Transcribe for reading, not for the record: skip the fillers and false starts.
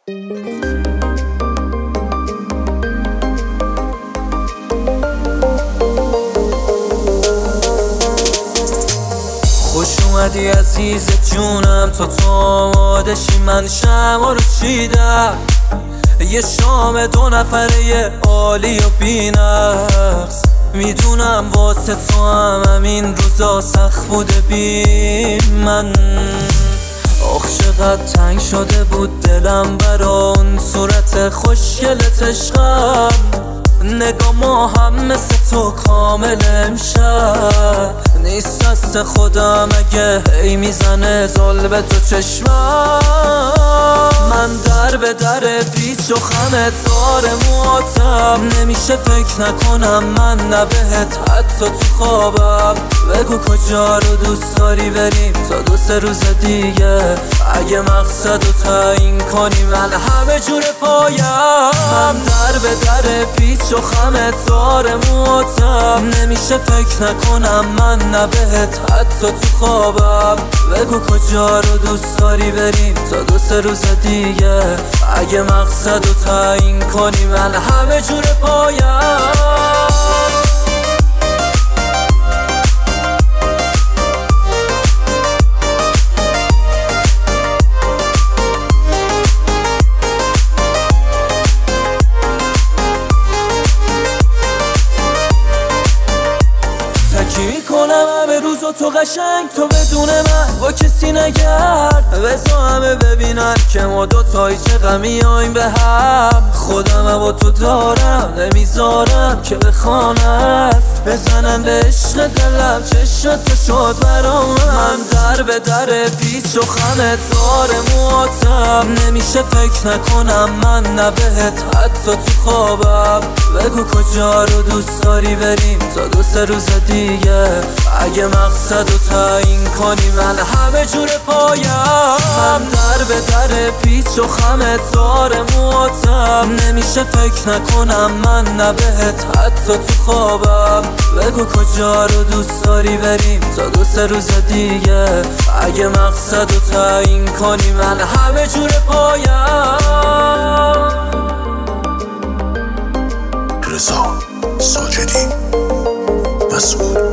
خوش اومدی عزیز جونم، تو آمادشی من شمع رو چیدم. یه شام 2 نفره عالی و بی‌نقص. میدونم واسه تو همین روزا سخت بوده بی من. آخ چقدر تنگ شده بود دلم برا اون صورت خوشگلت عشقم. نگاه ما هم مثل تو کامل امشب نیست. دست خودم اگه هی میزنه زل به تو چشمم. من در به در پیچ و خمت دار مواتم. نمیشه فکر نکنم من نه بهت حتی تو خوابم. بگو کجا رو دوست داری بریم تا 2-3 روز دیگه. اگه مقصد رو تعیین کنی من همه جور پایم. من در به در پیچ و خمت دار مواتم. نمیشه فکر نکنم من نه بهت حتی تو خوابم. بگو کجا رو دوست داری بریم تا 2-3 روز دیگه. اگه مقصد رو تعیین کنی من همه جور پایم. تکی میکنم همه روز و تو قشنگ تو بدون من با کسی نگرد. بزا همه ببینن که ما دوتایی چه غمیاییم به هم. خودم با تو دارم نمیذارم که بخوانم. بزنن به عشق دلم چشمت تو شد برام. من در به در پیچ و خمت دار مواتم. نمیشه فکر نکنم من نه بهت حتی تو خوابم. بگو کجا رو دوست داری بریم تا 2-3 روز دیگه. اگه مقصد رو تعیین کنی من همه جور پایم. من در به در پیچ و خمت دار مواتم. نمیشه فکر نکنم من نه بهت حتی تو خوابم. بگو کجا رو دوست داری بریم تا 2-3 روز دیگه. اگه مقصد رو تعیین کنی من همه جور پایم. رضا ساجدی مسئول